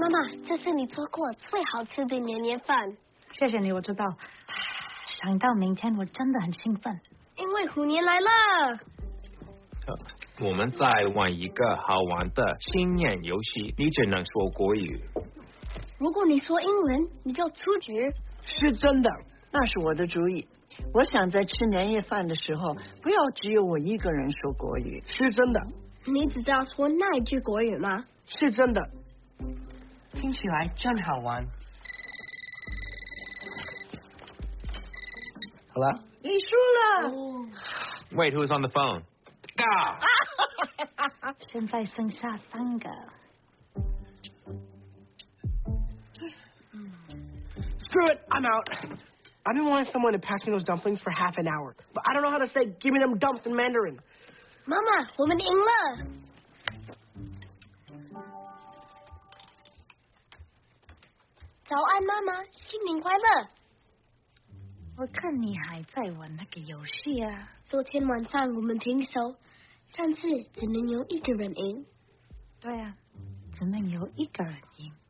妈妈，这是你做过最好吃的年夜饭。 谢谢你，我知道。想到明天，我真的很兴奋， 因为虎年来了。 我们再玩一个好玩的新年游戏，你只能说国语。 如果你说英文，你就出局。 是真的，那是我的主意。我想在吃年夜饭的时候，不要只有我一个人说国语。 是真的。 你只知道说那一句国语吗？ 是真的。听起来真好玩。好了。 你输了。 Wait, who's on the phone? Go! 现在剩下3个。 Screw it, I'm out. I've been wanting someone to pass me those dumplings for half an hour, but I don't know how to say "give me them dumps" in Mandarin. 妈妈，我们赢了。早安，妈妈，新年快乐。 我看你还在玩那个游戏啊。 昨天晚上我们停手，上次只能有一个人赢。 对啊，只能有一个人赢。